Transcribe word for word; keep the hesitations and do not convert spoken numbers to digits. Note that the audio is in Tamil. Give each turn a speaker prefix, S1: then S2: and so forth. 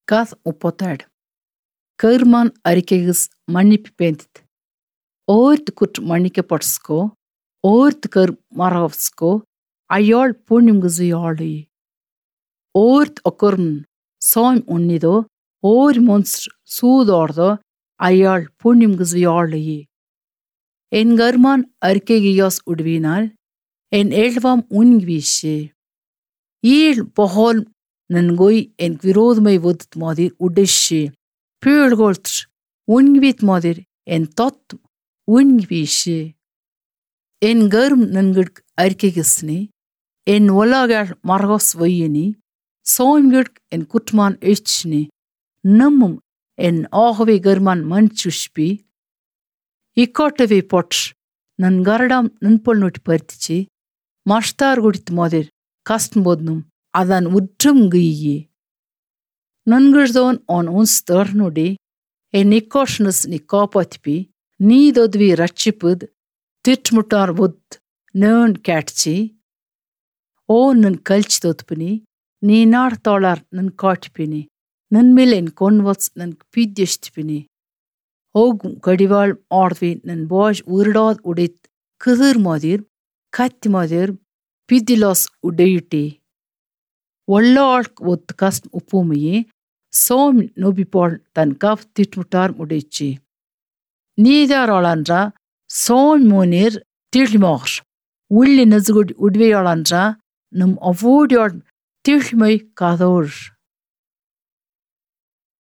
S1: Gath முப்பத்தேழு. கர்மான் அறிக்கைகிஸ் மன்னிப்பு பேந்தித். ஓர்த்து குற்று மன்னிக்கப்பட்ஸ்கோ, ஓர்த்து கர் மரவஸ்கோ, அயாள் புண்ணியம்கிசு யாழி. ஓர்த்து ஒக்கர்ன் சாம் உன்னிதோ, ஓர் மொன்ஸ்ட்ரு சூதோர்தோ, அயாள் புண்ணியம்கிசு யாழி. என் கர்மான் அறிக்கைகியாஸ் உடுவினால், என் ஏழ்வாம் உன்கிவீஷே. ஈழ் பொஹோல் நன்கோய் என் விரோதமை வுத் மாதிர் உடேஷே. பீழ்கோள்த்ர் உன்கிவீத் மாதிர் என் தொத் உன்கிவீஷே. என் கர்ம் நன்கிட்க் அறிக்கைகிஸ்னி, என் ஒலாகாள் மரகோஸ் வையினி, சாம்கிட்க் என் குட்மான் எச்ச்னி, நம்மும் என் ஆகவே கர்மான் மன்சுஷ்பி. இக்காட்டவே பொட்ர் நன் கரடாம் நன்பொல் நோட்டி பருத்திச்சி, மஷ்தார் குடித் மாதிர் கஸ்டன் போதனும் அதான் உற்றும் கியே. நன்கிழ்தோன் ஆன் உன்ஸ் தர்னுடி, என் இக்காஷனஸ் நீ காப்பாத்திப்பி, நீ தொத்வி ரட்சிப்புத், திட்முட்டார் வுத் நேன் கேட்ச்சி. ஓ நன் கல்ச் தொத்பினி, நீ நார்த்தாளார் நன் காட்டிப்பினி, நன்மேல் என் கொன்வத்ஸ் நன் பீத்யஷ்டிப்பினி. ஓகும் கடிவாள் ஆர்வி நன் பாஷ் உருடாத் உடைத் கிதிர் மாதிர், கத்தி மாதிர், பீத்திலாஸ் உடையிட்டி. ஒல்லாள்க் ஒத் கஸ்ட் உப்புமையே, சோம் நோபிப்பாள் தன் கவ் திட்முட்டார் உடைச்சி. நீதாராளன்றா சோம் மோனிர் திழ்மார், உள்ளி நசுகுட் உட்வையாளன்றா நம் அவ்வோடியாள் திழ்மை கதோர்.